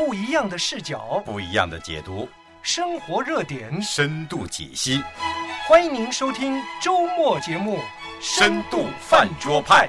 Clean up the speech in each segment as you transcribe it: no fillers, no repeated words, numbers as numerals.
不一样的视角， 不一样的解读， 生活热点， 深度解析。 欢迎您收听周末节目《 深度饭桌派》。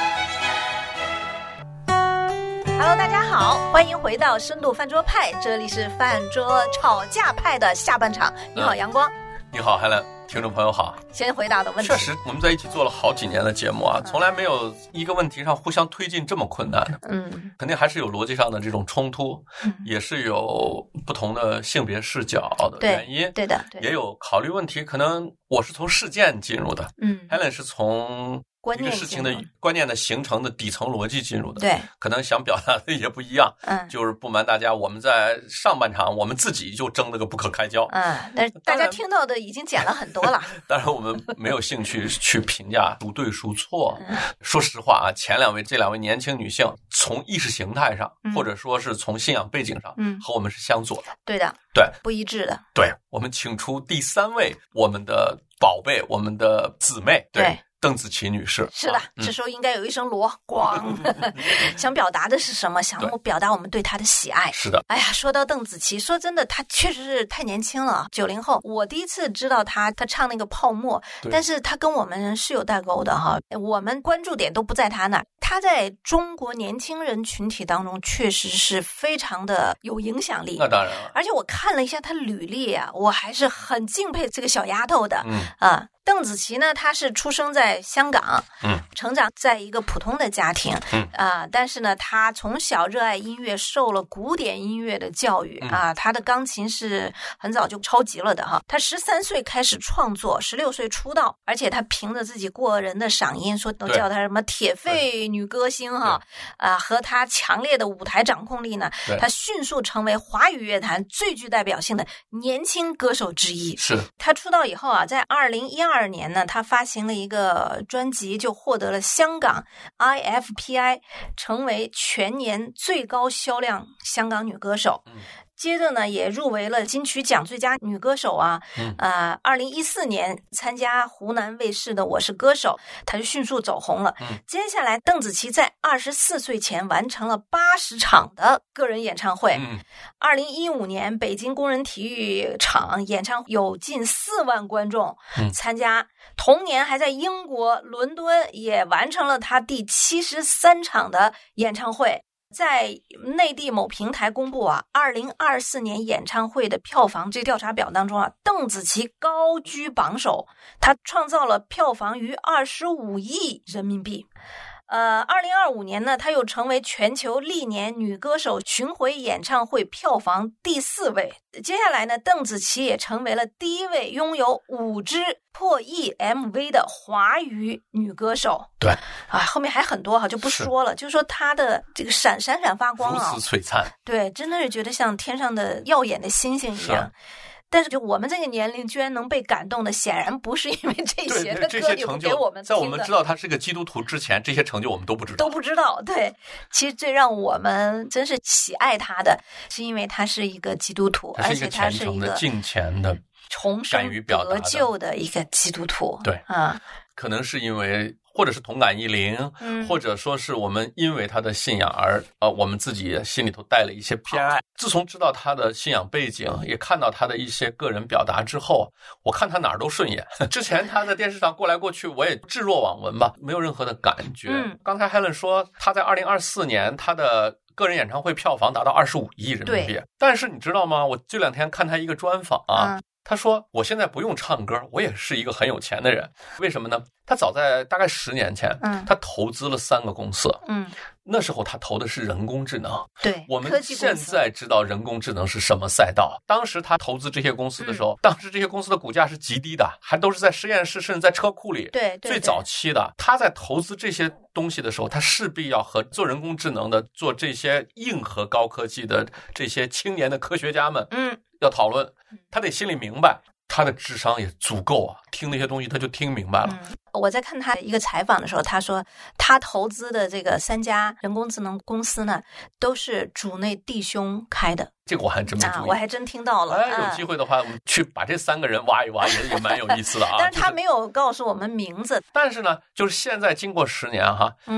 Hello， 大家好，欢迎回到深度饭桌派，这里是饭桌吵架派的下半场。你好，阳光。 你好，Helen，听众朋友好。 先回答的问题， 确实我们在一起做了好几年的节目啊，从来没有一个问题上互相推进这么困难的。肯定还是有逻辑上的这种冲突，也是有不同的性别视角的原因。 对的， 也有考虑问题，可能我是从事件进入的，Helen 是从一个事情的观念的形成的底层逻辑进入的， 对， 可能想表达的也不一样。就是不瞒大家，我们在上半场我们自己就争了个不可开交。 但是大家听到的已经剪了很多了。 当然我们没有兴趣去评价孰对孰错。说实话啊，这两位年轻女性从意识形态上，或者说是从信仰背景上，和我们是相左的。 对的， 对， 不一致的。 对，我们请出第三位我们的宝贝，我们的姊妹，对。邓紫棋女士。 是的，这时候应该有一声锣咣。想表达的是什么？想表达我们对她的喜爱。 是的。 哎呀，说到邓紫棋，说真的，她确实是太年轻了，90后。我第一次知道她唱那个泡沫，但是她跟我们是有代沟的哈。我们关注点都不在她那儿。她在中国年轻人群体当中确实是非常的有影响力。 那当然了。 而且我看了一下她履历啊，我还是很敬佩这个小丫头的。邓紫棋呢，她是出生在香港，成长在一个普通的家庭，但是呢，她从小热爱音乐，受了古典音乐的教育她的钢琴是很早就超级了的哈。她13岁开始创作，16岁出道，而且她凭着自己过人的嗓音，说都叫她什么铁肺女歌星哈，和她强烈的舞台掌控力呢，她迅速成为华语乐坛最具代表性的年轻歌手之一。 是。 她出道以后啊，在2012年呢，他发行了一个专辑，就获得了香港 IFPI 成为全年最高销量香港女歌手。接着呢，也入围了金曲奖最佳女歌手2014年参加湖南卫视的《我是歌手》，她就迅速走红了。接下来，邓紫棋在24岁前完成了80场的个人演唱会。2015年，北京工人体育场演唱有近4万观众参加。同年，还在英国伦敦也完成了她第73场的演唱会。在内地某平台公布2024年演唱会的票房这调查表当中邓紫棋高居榜首，她创造了票房逾25亿人民币。2025年呢，她又成为全球历年女歌手巡回演唱会票房第4位。接下来呢，邓紫棋也成为了第一位拥有5支破亿 MV 的华语女歌手。 对后面还很多就不说了，就是说她的这个闪发光如此璀璨。 对，真的是觉得像天上的耀眼的星星一样。但是就我们这个年龄居然能被感动的，显然不是因为这些的歌你给我们听的。 在我们知道他是个基督徒之前，这些成就我们都不知道。对，其实最让我们真是喜爱他的，是因为他是一个基督徒，而且他是一个敬虔的、 重生得救的一个基督徒。 对可能是因为或者是同感一灵，或者说是我们因为他的信仰而我们自己心里头带了一些偏爱。自从知道他的信仰背景，也看到他的一些个人表达之后，我看他哪儿都顺眼。之前他在电视上过来过去，我也置若罔闻吧，没有任何的感觉。刚才 Helen 说他在2024年他的个人演唱会票房达到25亿人民币，但是你知道吗？我这2天看他一个专访他说我现在不用唱歌，我也是一个很有钱的人。为什么呢？他早在大概10年前他投资了3个公司。那时候他投的是人工智能。 对， 我们现在知道人工智能是什么赛道。当时他投资这些公司的时候，当时这些公司的股价是极低的，还都是在实验室甚至在车库里。 对， 最早期的。他在投资这些东西的时候，他势必要和做人工智能的、做这些硬核高科技的这些青年的科学家们要讨论。他得心里明白，他的智商也足够听那些东西他就听明白了。 我在看他一个采访的时候，他说他投资的这个3家人工智能公司呢，都是主内弟兄开的。 这个我还真没注意， 我还真听到了。 有机会的话，我们去把这3个人挖一挖，也蛮有意思的但是他没有告诉我们名字。 但是呢，就是现在经过10年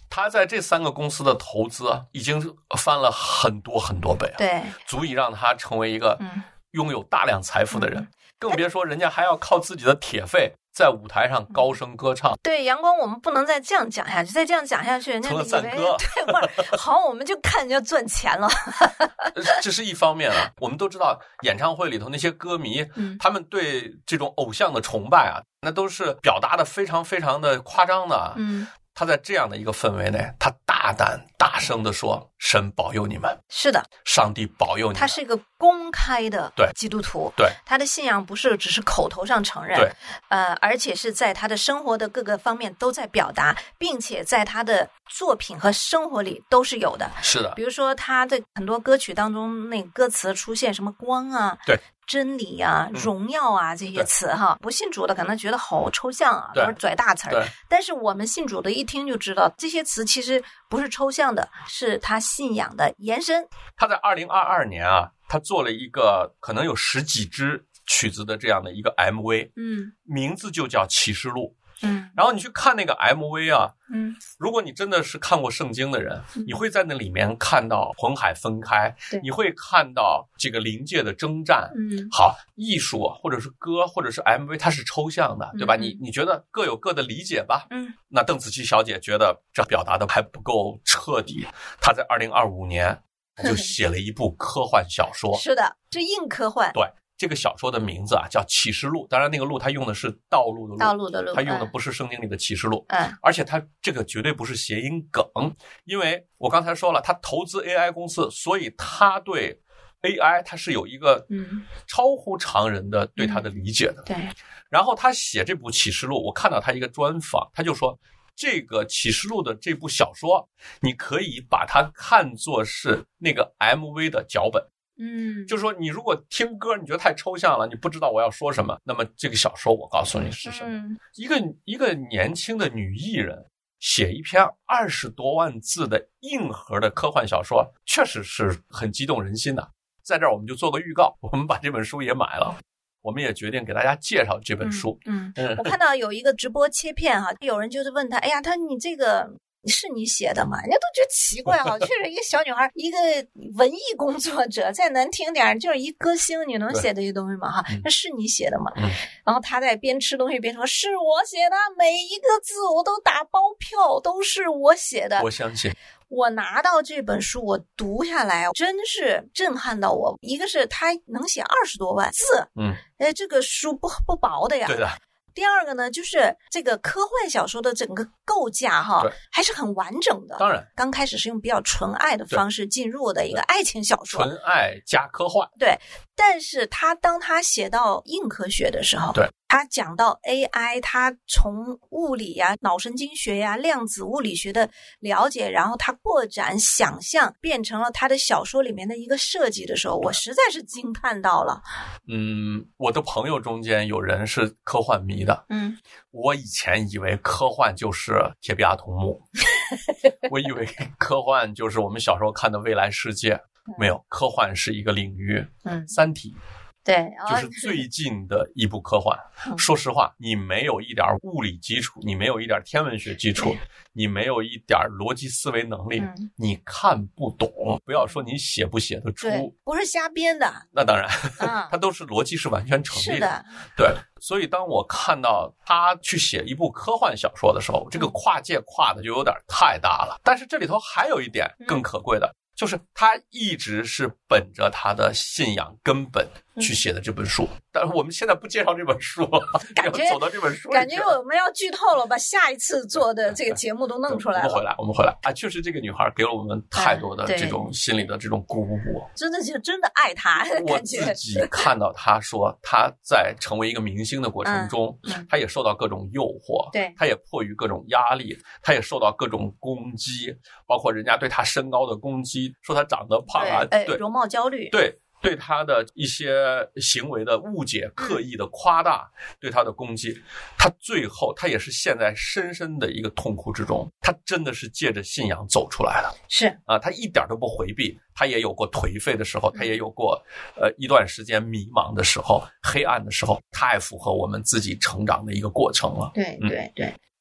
他在这3个公司的投资已经翻了很多很多倍， 对， 足以让他成为一个拥有大量财富的人，更别说人家还要靠自己的铁肺在舞台上高声歌唱。 对，阳光，我们不能再这样讲下去，再这样讲下去，人家成了赞歌。 对，或者好，我们就看人家赚钱了。 这是一方面啊，我们都知道演唱会里头那些歌迷，他们对这种偶像的崇拜啊，那都是表达的非常非常的夸张的。他在这样的一个氛围内，他大胆大声地说：“神保佑你们。” 是的， 上帝保佑你们。 他是一个公开的基督徒， 对， 他的信仰不是只是口头上承认， 对， 而且是在他的生活的各个方面都在表达，并且在他的作品和生活里都是有的。 是的， 比如说他的很多歌曲当中，那歌词出现什么光啊， 对。 真理啊，荣耀啊，这些词哈，不信主的可能觉得好抽象啊，都是拽大词儿。但是我们信主的一听就知道，这些词其实不是抽象的，是他信仰的延伸。 他在2022年啊，他做了一个可能有10几支曲子的这样的一个 MV，名字就叫《启示录》。然后你去看那个 MV 啊，如果你真的是看过圣经的人，你会在那里面看到红海分开，你会看到这个灵界的征战。好，艺术或者是歌或者是 MV 它是抽象的，对吧？你觉得各有各的理解吧。那邓紫棋小姐觉得这表达的还不够彻底，她在2025年就写了一部科幻小说。 是的，这硬科幻。 对。这个小说的名字啊叫《启示录》，当然那个路他用的是道路的路， 道路的路， 他用的不是圣经里的启示录。而且他这个绝对不是谐音梗，因为我刚才说了，他投资 AI 公司，所以他对 AI 他是有一个超乎常人的对他的理解的。 对。 然后他写这部启示录，我看到他一个专访，他就说这个启示录的这部小说，你可以把它看作是那个 MV 的脚本。就是说你如果听歌你觉得太抽象了，你不知道我要说什么，那么这个小说我告诉你是什么。一个年轻的女艺人写一篇20多万字的硬核的科幻小说，确实是很激动人心的。在这儿我们就做个预告，我们把这本书也买了，我们也决定给大家介绍这本书。 我看到有一个直播切片哈，有人就是问他，哎呀，他你这个是你写的吗？人家都觉得奇怪哈，确实一个小女孩，一个文艺工作者，再难听点就是一歌星，你能写这些东西吗？哈，那是你写的吗？然后他在边吃东西边说：“是我写的，每一个字我都打包票，都是我写的。” 我相信。 我拿到这本书，我读下来，真是震撼到我。一个是他能写20多万字，这个书不薄的呀。 对的。 第二个呢，就是这个科幻小说的整个构架哈，还是很完整的。 当然， 刚开始是用比较纯爱的方式进入的一个爱情小说， 纯爱加科幻。 对，但是当他写到硬科学的时候， 对， 他讲到 AI， 他从物理呀、脑神经学呀、量子物理学的了解，然后他扩展想象，变成了他的小说里面的一个设计的时候，我实在是惊叹到了。 我的朋友中间有人是科幻迷的，我以前以为科幻就是铁臂阿童木，我以为科幻就是我们小时候看的未来世界，没有，科幻是一个领域，三体。 对， 就是最近的一部科幻。说实话，你没有一点物理基础，你没有一点天文学基础，你没有一点逻辑思维能力，你看不懂。不要说你写不写得出， 不是瞎编的。 那当然，它都是逻辑是完全成立的。 是的， 对。所以当我看到他去写一部科幻小说的时候，这个跨界跨的就有点太大了。但是这里头还有一点更可贵的。就是他一直是本着他的信仰根本去写的这本书，但是我们现在不介绍这本书了，要走到这本书里， 感觉我们要剧透了，把下一次做的这个节目都弄出来了。 我们回来啊！确实，这个女孩给了我们太多的这种心理的这种鼓舞， 真的爱她。 我自己看到她说，她在成为一个明星的过程中，她也受到各种诱惑， 对， 她也迫于各种压力，她也受到各种攻击，包括人家对她身高的攻击。说他长得胖啊， 对，容貌焦虑， 对他的一些行为的误解、刻意的夸大，对他的攻击，他最后他也是陷在深深的一个痛苦之中。他真的是借着信仰走出来的， 是啊，他一点都不回避。他也有过颓废的时候，他也有过一段时间迷茫的时候、黑暗的时候，太符合我们自己成长的一个过程了。 对。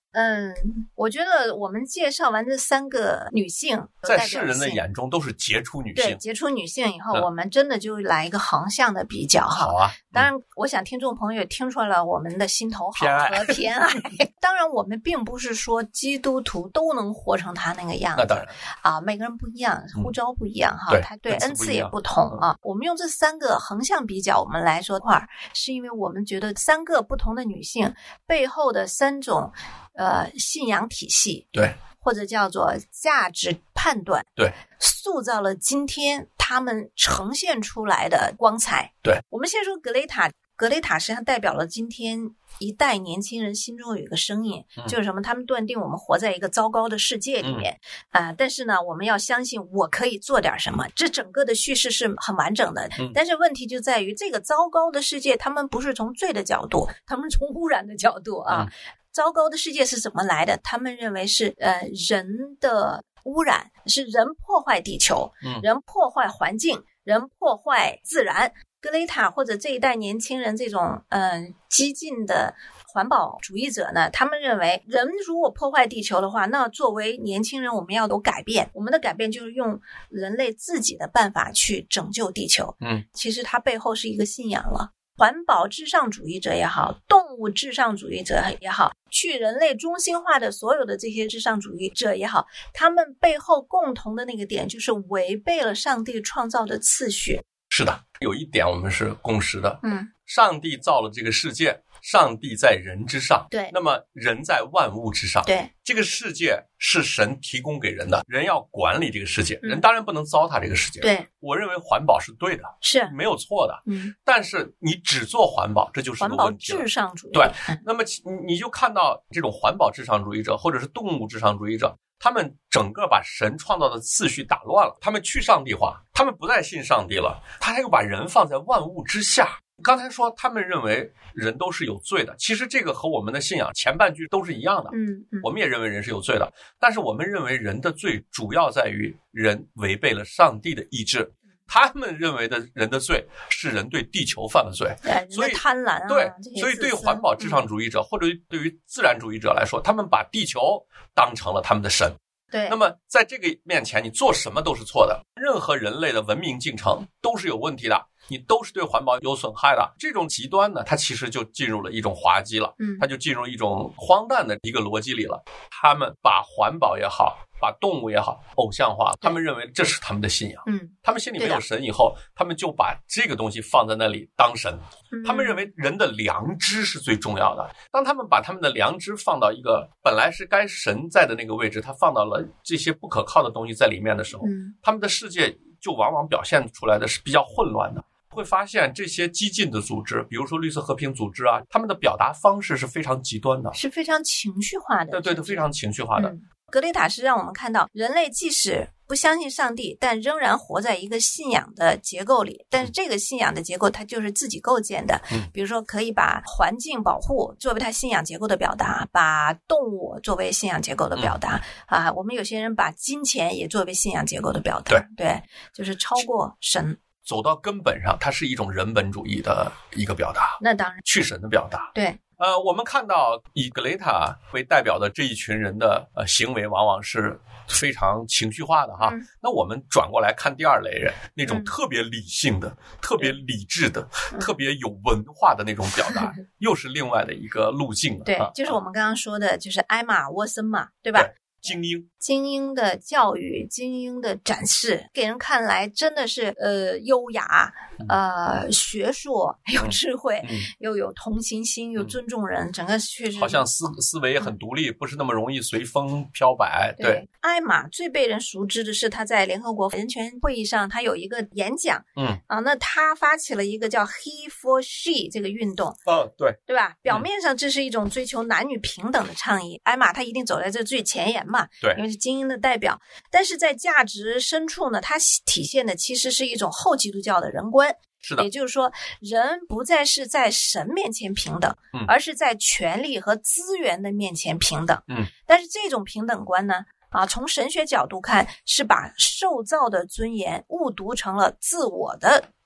我觉得我们介绍完这3个女性， 在世人的眼中都是杰出女性。 对，杰出女性以后，我们真的就来一个横向的比较哈。 好啊。 当然，我想听众朋友也听出来了我们的心头好和偏爱。当然，我们并不是说基督徒都能活成他那个样子。 那当然啊，每个人不一样，呼召不一样哈，他对恩赐也不同啊。我们用这3个横向比较，我们来说话，是因为我们觉得3个不同的女性背后的3种信仰体系， 对， 或者叫做价值判断， 对， 塑造了今天他们呈现出来的光彩。 对， 我们先说格雷塔。格雷塔实际上代表了今天一代年轻人心中有一个声音，就是什么？他们断定我们活在一个糟糕的世界里面但是呢，我们要相信我可以做点什么。这整个的叙事是很完整的，但是问题就在于这个糟糕的世界，他们不是从罪的角度，他们从污染的角度啊。糟糕的世界是怎么来的？他们认为是人的污染，是人破坏地球，人破坏环境，人破坏自然。格雷塔或者这一代年轻人这种激进的环保主义者呢，他们认为人如果破坏地球的话，那作为年轻人我们要有改变，我们的改变就是用人类自己的办法去拯救地球。其实它背后是一个信仰了。环保至上主义者也好，动物至上主义者也好，去人类中心化的所有的这些至上主义者也好，他们背后共同的那个点就是违背了上帝创造的次序。 是的，有一点我们是共识的，上帝造了这个世界，上帝在人之上， 对， 那么人在万物之上， 对， 这个世界是神提供给人的，人要管理这个世界，人当然不能糟蹋这个世界。 对， 我认为环保是对的， 是没有错的，但是你只做环保，这就是个问题了。 环保至上主义， 对，那么你就看到这种环保至上主义者或者是动物至上主义者，他们整个把神创造的次序打乱了，他们去上帝化，他们不再信上帝了，他还又把人放在万物之下。刚才说他们认为人都是有罪的，其实这个和我们的信仰前半句都是一样的。我们也认为人是有罪的，但是我们认为人的罪主要在于人违背了上帝的意志。他们认为的人的罪是人对地球犯了罪，所以贪婪对，所以对于环保至上主义者或者对于自然主义者来说，他们把地球当成了他们的神。 对， 那么在这个面前，你做什么都是错的，任何人类的文明进程都是有问题的，你都是对环保有损害的。这种极端呢，它其实就进入了一种滑稽了，它就进入一种荒诞的一个逻辑里了。他们把环保也好，把动物也好偶像化，他们认为这是他们的信仰。他们心里没有神以后，他们就把这个东西放在那里当神。他们认为人的良知是最重要的。当他们把他们的良知放到一个本来是该神在的那个位置，他放到了这些不可靠的东西在里面的时候，他们的世界就往往表现出来的是比较混乱的。会发现这些激进的组织，比如说绿色和平组织啊，他们的表达方式是非常极端的， 是非常情绪化的。 对，非常情绪化的。 格雷塔是让我们看到人类即使不相信上帝，但仍然活在一个信仰的结构里，但是这个信仰的结构它就是自己构建的。比如说可以把环境保护作为他信仰结构的表达，把动物作为信仰结构的表达我们有些人把金钱也作为信仰结构的表达。对，就是超过神， 走到根本上，它是一种人本主义的一个表达， 那当然去神的表达。 对， 我们看到以格雷塔为代表的这一群人的行为，往往是非常情绪化的哈。那我们转过来看第二类人，那种特别理性的、特别理智的、特别有文化的那种表达，又是另外的一个路径了。 对，就是我们刚刚说的，就是艾玛沃森嘛，对吧？ 对，精英的教育，精英的展示，给人看来真的是优雅，学术，有智慧，又有同情心，又尊重人，整个确实好像思维也很独立，不是那么容易随风飘摆。对， 艾玛最被人熟知的是他在联合国人权会议上，他有一个演讲，那他发起了一个叫 He for She 这个运动，对吧？表面上这是一种追求男女平等的倡议，艾玛他一定走在这最前沿嘛， 对， 因为是精英的代表。但是在价值深处呢，它体现的其实是一种后基督教的人观。 是的， 也就是说，人不再是在神面前平等，而是在权力和资源的面前平等。但是这种平等观呢，从神学角度看，是把受造的尊严误读成了自我的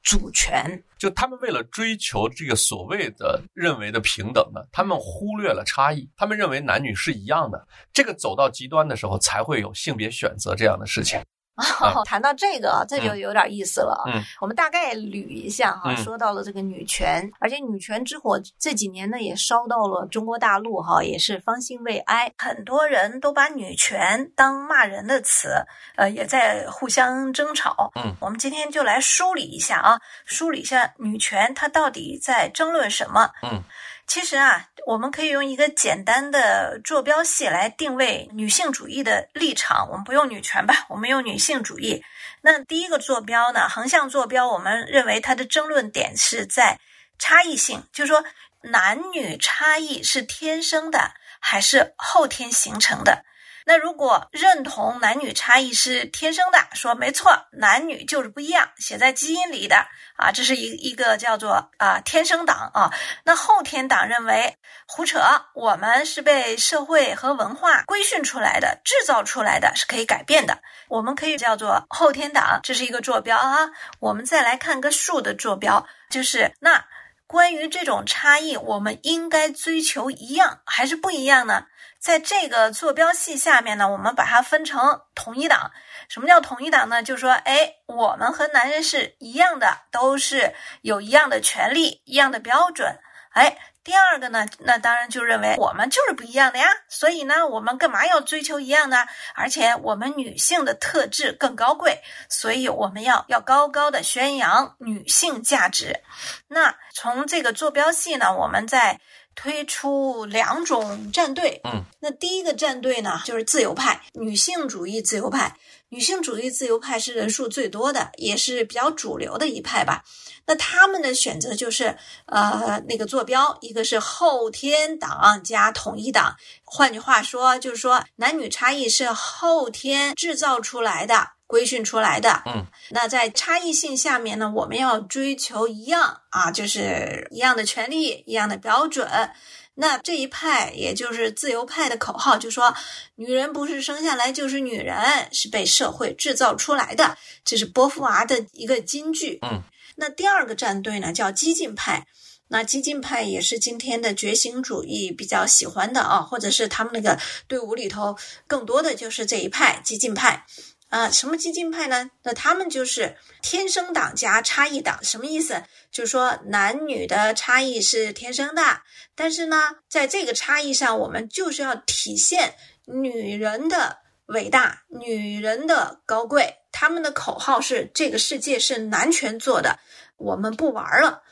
主权。 就他们为了追求这个所谓的认为的平等呢，他们忽略了差异，他们认为男女是一样的，这个走到极端的时候才会有性别选择这样的事情。 谈到这个，这就有点意思了。我们大概捋一下哈，说到了这个女权，而且女权之火这几年呢也烧到了中国大陆哈，也是方兴未艾，很多人都把女权当骂人的词，也在互相争吵。我们今天就来梳理一下啊，梳理一下女权它到底在争论什么。其实啊，我们可以用一个简单的坐标系来定位女性主义的立场，我们不用女权吧，我们用女性主义。那第一个坐标呢，横向坐标，我们认为它的争论点是在差异性，就是说男女差异是天生的还是后天形成的。那如果认同男女差异是天生的，说没错，男女就是不一样，写在基因里的啊，这是一个叫做天生党啊。那后天党认为胡扯，我们是被社会和文化规训出来的，制造出来的，是可以改变的，我们可以叫做后天党，这是一个坐标啊。我们再来看个数的坐标，就是那关于这种差异，我们应该追求一样还是不一样呢？在这个坐标系下面呢，我们把它分成统一党。什么叫统一党呢？就是说，我们和男人是一样的，都是有一样的权利，一样的标准。第二个呢，那当然就认为我们就是不一样的呀，所以呢，我们干嘛要追求一样呢？而且我们女性的特质更高贵，所以我们要高高的宣扬女性价值。那从这个坐标系呢，我们再推出两种战队。那第一个战队呢，就是自由派，女性主义自由派。女性主义自由派是人数最多的，也是比较主流的一派吧。那他们的选择就是那个坐标，一个是后天党加统一党，换句话说就是说男女差异是后天制造出来的，规训出来的。那在差异性下面呢，我们要追求一样啊，就是一样的权利，一样的标准。那这一派也就是自由派的口号，就说女人不是生下来就是女人，是被社会制造出来的，这是波伏娃的一个金句。那第二个战队呢叫激进派，那激进派也是今天的觉醒主义比较喜欢的啊，或者是他们那个队伍里头更多的就是这一派激进派。什么激进派呢？那他们就是天生党加差异党。什么意思？就是说男女的差异是天生的，但是呢，在这个差异上，我们就是要体现女人的伟大，女人的高贵。他们的口号是这个世界是男权做的，我们不玩了。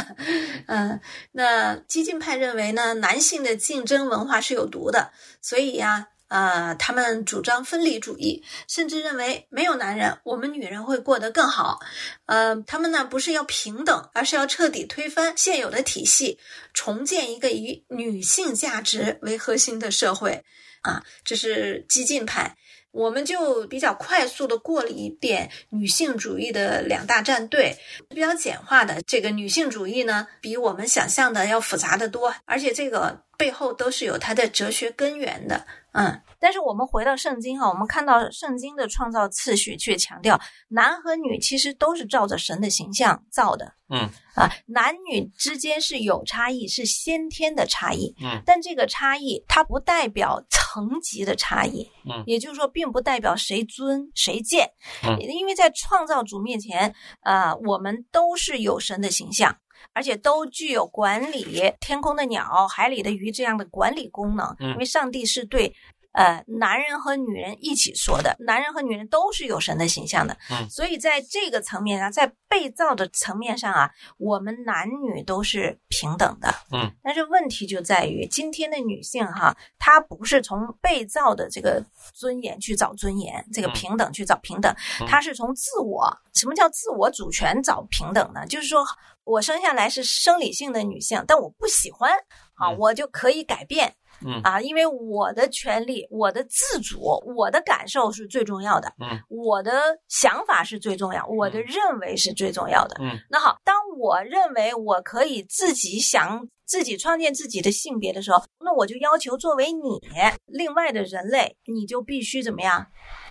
那激进派认为呢，男性的竞争文化是有毒的，所以他们主张分离主义，甚至认为没有男人，我们女人会过得更好。他们呢不是要平等，而是要彻底推翻现有的体系，重建一个以女性价值为核心的社会。这是激进派。我们就比较快速的过了一遍女性主义的两大战队，比较简化的这个女性主义呢，比我们想象的要复杂的多，而且这个背后都是有它的哲学根源的。但是我们回到圣经我们看到圣经的创造次序却强调男和女其实都是照着神的形象造的。男女之间是有差异，是先天的差异。但这个差异它不代表层级的差异。也就是说并不代表谁尊谁贱。因为在创造主面前我们都是有神的形象，而且都具有管理天空的鸟、海里的鱼这样的管理功能。因为上帝是对男人和女人一起说的，男人和女人都是有神的形象的。所以在这个层面上，在被造的层面上我们男女都是平等的。但是问题就在于今天的女性她不是从被造的这个尊严去找尊严，这个平等去找平等，她是从自我，什么叫自我主权找平等呢？就是说我生下来是生理性的女性，但我不喜欢我就可以改变。因为我的权利，我的自主，我的感受是最重要的。我的想法是最重要，我的认为是最重要的。那好，当我认为我可以自己想自己创建自己的性别的时候，那我就要求作为你另外的人类，你就必须怎么样？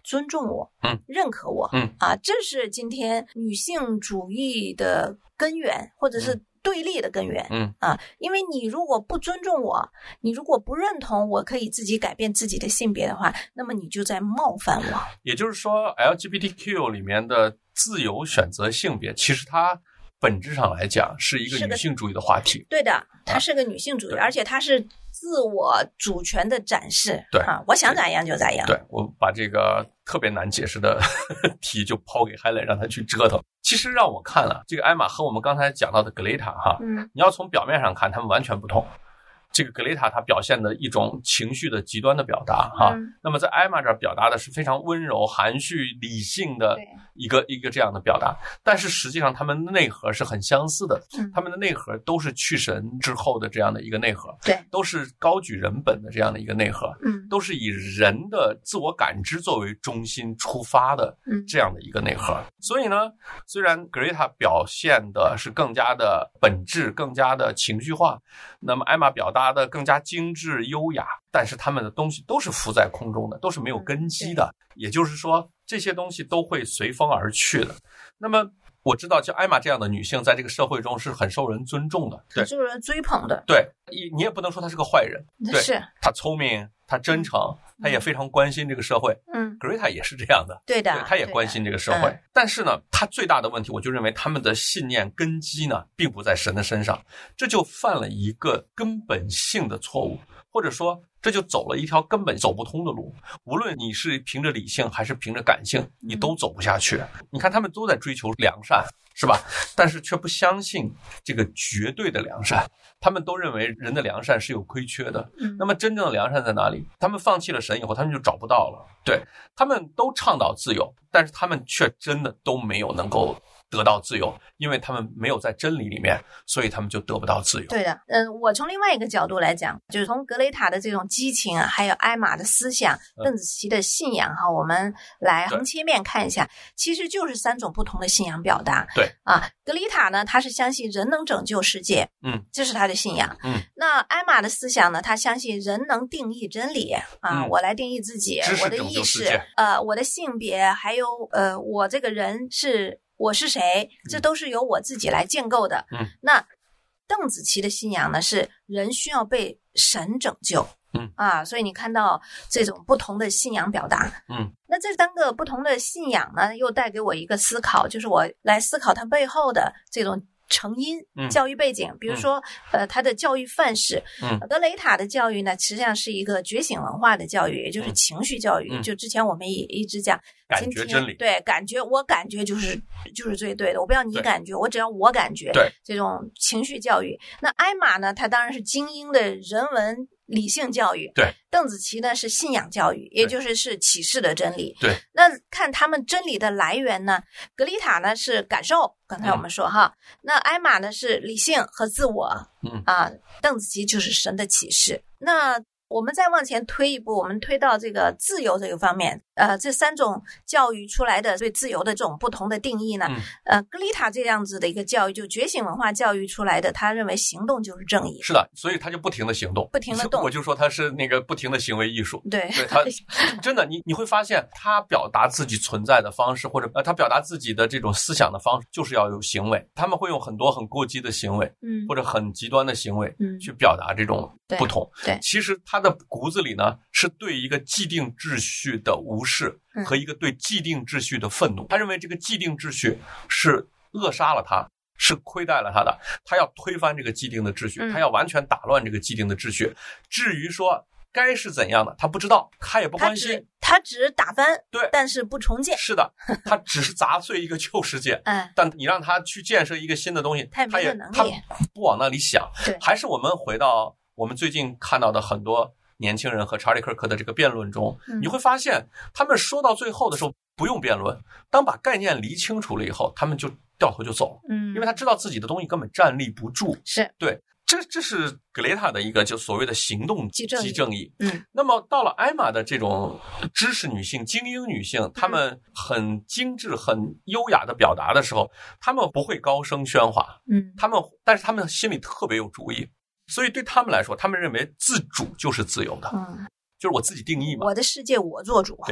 尊重我，认可我，这是今天女性主义的根源，或者是对立的根源，因为你如果不尊重我，你如果不认同我可以自己改变自己的性别的话，那么你就在冒犯我。 也就是说 LGBTQ 里面的自由选择性别，其实它本质上来讲是一个女性主义的话题。 对的，它是个女性主义，而且它是自我主权的展示。 对我想咋样就咋样。 对，我把这个特别难解释的题就抛给 Helen 让她去折腾。其实让我看了这个艾玛和我们刚才讲到的格雷塔哈，你要从表面上看，他们完全不同。这个格雷塔她表现的一种情绪的极端的表达哈，那么在艾玛这儿表达的是非常温柔、含蓄、理性的一个这样的表达，但是实际上他们的内核是很相似的，他们的内核都是去神之后的这样的一个内核， 对， 都是高举人本的这样的一个内核，都是以人的自我感知作为中心出发的这样的一个内核。所以呢，虽然格雷塔表现的是更加的本质、更加的情绪化，那么艾玛表达的更加精致优雅，但是他们的东西都是浮在空中的，都是没有根基的，也就是说这些东西都会随风而去的。那么我知道像艾玛这样的女性在这个社会中是很受人尊重的， 很受人追捧的。 对，你也不能说她是个坏人，对， 是她聪明，她真诚，她也非常关心这个社会。格瑞塔也是这样的， 对的， 她也关心这个社会。但是呢，她最大的问题，我就认为他们的信念根基呢，并不在神的身上，这就犯了一个根本性的错误，或者说这就走了一条根本走不通的路。无论你是凭着理性还是凭着感性，你都走不下去。你看他们都在追求良善，是吧？但是却不相信这个绝对的良善，他们都认为人的良善是有亏缺的。那么真正的良善在哪里？他们放弃了神以后，他们就找不到了。对，他们都倡导自由，但是他们却真的都没有能够得到自由，因为他们没有在真理里面，所以他们就得不到自由。 对的，我从另外一个角度来讲，就是从格雷塔的这种激情啊，还有艾玛的思想，邓紫棋的信仰哈，我们来横切面看一下，其实就是3种不同的信仰表达。 对啊，格雷塔呢，他是相信人能拯救世界，这是他的信仰。那艾玛的思想呢，他相信人能定义真理啊，我来定义自己，我的意识，我的性别，还有我这个人我是谁，这都是由我自己来建构的。那邓紫棋的信仰呢，是人需要被神拯救。所以你看到这种不同的信仰表达。那这3个不同的信仰呢，又带给我一个思考，就是我来思考它背后的这种成因、教育背景，比如说他的教育范式。格雷塔的教育呢，实际上是一个觉醒文化的教育，也就是情绪教育。就之前我们也一直讲感觉真理， 对，我感觉就是最对的，我不要你感觉，我只要我感觉。对，这种情绪教育。那艾玛呢，她当然是精英的人文理性教育。对，邓紫棋呢是信仰教育，也就是启示的真理。对，那看他们真理的来源呢，格丽塔呢是感受，刚才我们说哈，那艾玛呢是理性和自我。邓紫棋就是神的启示。那我们再往前推一步，我们推到这个自由这个方面，这3种教育出来的对自由的这种不同的定义呢，格丽塔这样子的一个教育，就觉醒文化教育出来的，他认为行动就是正义。 是的，所以他就不停的行动， 不停的动。 我就说他是那个不停的行为艺术。 对他真的，你会发现他表达自己存在的方式，或者他表达自己的这种思想的方式，就是要有行为。他们会用很多很过激的行为，或者很极端的行为，去表达这种不同。 对， 其实他的骨子里呢，是对一个既定秩序的无视和一个对既定秩序的愤怒。他认为这个既定秩序是扼杀了他，是亏待了他的，他要推翻这个既定的秩序，他要完全打乱这个既定的秩序。至于说该是怎样的，他不知道，他也不关心， 他只打翻， 对， 但是不重建。 是的，他只是砸碎一个旧世界，但你让他去建设一个新的东西，他不往那里想。对，还是我们回到我们最近看到的很多年轻人和查理·克克的这个辩论中，你会发现他们说到最后的时候不用辩论，当把概念理清楚了以后，他们就掉头就走，因为他知道自己的东西根本站立不住。是对，这是格雷塔的一个就所谓的行动即正义。那么到了艾玛的这种知识女性、精英女性，她们很精致、很优雅的表达的时候，她们不会高声喧哗，但是她们心里特别有主意。所以对他们来说，他们认为自主就是自由的，就是我自己定义嘛， 我的世界我做主。 对的，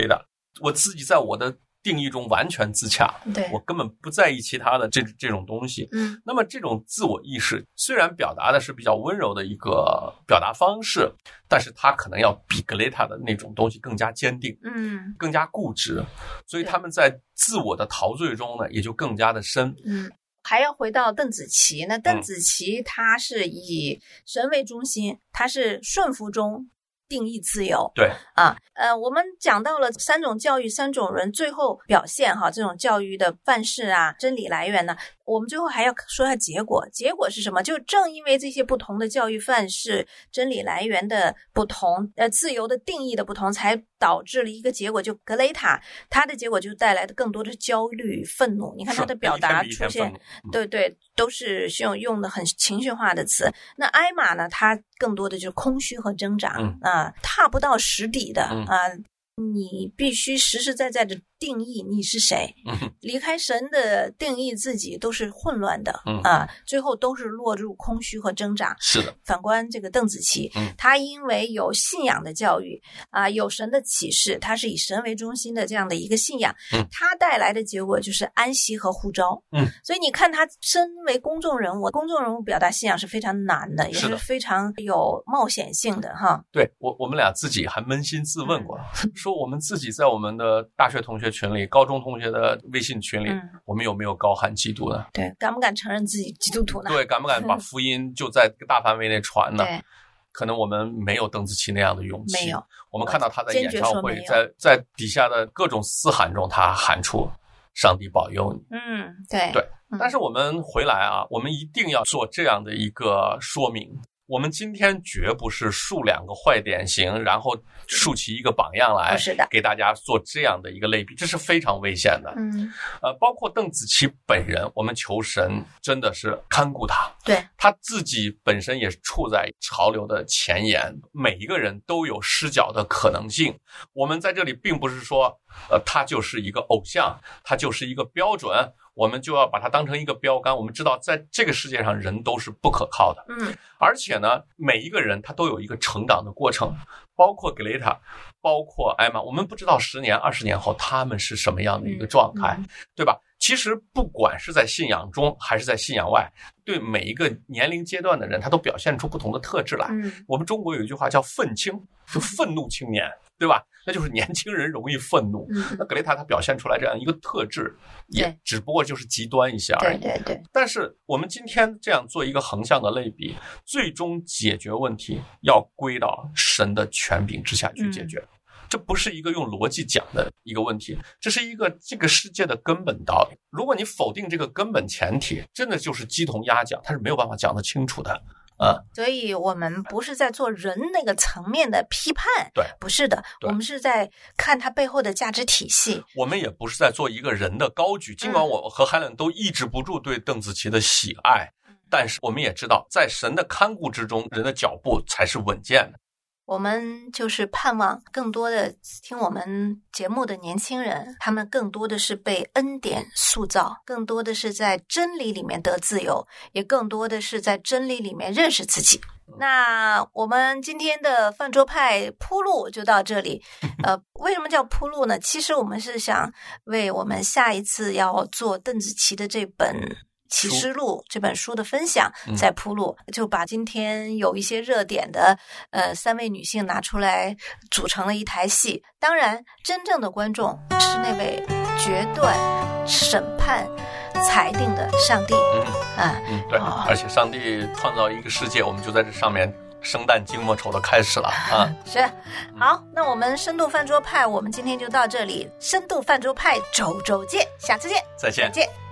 我自己在我的定义中完全自洽， 对， 我根本不在意其他的这种东西。那么这种自我意识虽然表达的是比较温柔的一个表达方式，但是它可能要比格雷塔的那种东西更加坚定，更加固执，所以他们在自我的陶醉中呢，也就更加的深。 还要回到邓紫棋，那邓紫棋她是以神为中心，她是顺服中定义自由。 对啊，我们讲到了3种教育3种人最后表现哈，这种教育的范式啊，真理来源呢，我们最后还要说下结果。结果是什么？就正因为这些不同的教育范式、真理来源的不同，自由的定义的不同，才导致了一个结果，就格雷塔他的结果就带来的更多的焦虑、愤怒。你看他的表达出现，对，都是用的很情绪化的词。那艾玛呢，他更多的就是空虚和挣扎踏不到实底的你必须实实在在的定义你是谁，离开神的定义自己都是混乱的最后都是落入空虚和挣扎。 是的。 反观这个邓紫棋，她因为有信仰的教育有神的启示，她是以神为中心的这样的一个信仰，她带来的结果就是安息和呼召。所以你看她身为公众人物表达信仰是非常难的，也是非常有冒险性的哈。 对，我们俩自己还扪心自问过，说我们自己在我们的大学同学群里、高中同学的微信群里，我们有没有高喊基督呢？ 对，敢不敢承认自己基督徒呢？ 对，敢不敢把福音就在大范围内传呢？对，可能我们没有邓紫棋那样的勇气。没有，我们看到他在演唱会，在底下的各种嘶喊中，他喊出上帝保佑你。 对。 但是我们回来我们一定要做这样的一个说明。我们今天绝不是树2个坏典型，然后竖起一个榜样来给大家做这样的一个类比，这是非常危险的。包括邓紫棋本人，我们求神真的是看顾她。对，她自己本身也处在潮流的前沿，每一个人都有失脚的可能性。我们在这里并不是说她就是一个偶像，她就是一个标准，我们就要把它当成一个标杆。我们知道在这个世界上人都是不可靠的，而且呢，每一个人他都有一个成长的过程，包括格雷塔，包括艾玛，我们不知道10年、20年后他们是什么样的一个状态，对吧？其实不管是在信仰中还是在信仰外，对每一个年龄阶段的人，他都表现出不同的特质来。我们中国有一句话叫愤青，就愤怒青年，对吧？那就是年轻人容易愤怒。那格雷塔他表现出来这样一个特质，也只不过就是极端一些而已。对。但是我们今天这样做一个横向的类比，最终解决问题要归到神的权柄之下去解决。这不是一个用逻辑讲的一个问题，这是一个这个世界的根本道理。如果你否定这个根本前提，真的就是鸡同鸭讲，它是没有办法讲得清楚的。 所以我们不是在做人那个层面的批判， 对， 不是的，我们是在看它背后的价值体系。 我们也不是在做一个人的高举，尽管我和海伦都抑制不住对邓紫棋的喜爱，但是我们也知道，在神的看顾之中，人的脚步才是稳健的。 我们就是盼望更多的听我们节目的年轻人，他们更多的是被恩典塑造，更多的是在真理里面得自由，也更多的是在真理里面认识自己。那我们今天的饭桌派铺路就到这里。为什么叫铺路呢？其实我们是想为我们下一次要做邓紫棋的这本启示录这本书的分享在铺路，就把今天有一些热点的3位女性拿出来组成了一台戏。当然真正的观众是那位决断审判裁定的上帝。 对，而且上帝创造一个世界，我们就在这上面生旦净末丑的开始了是。好，那我们深度饭桌派我们今天就到这里，深度饭桌派周周见，下次见， 再见。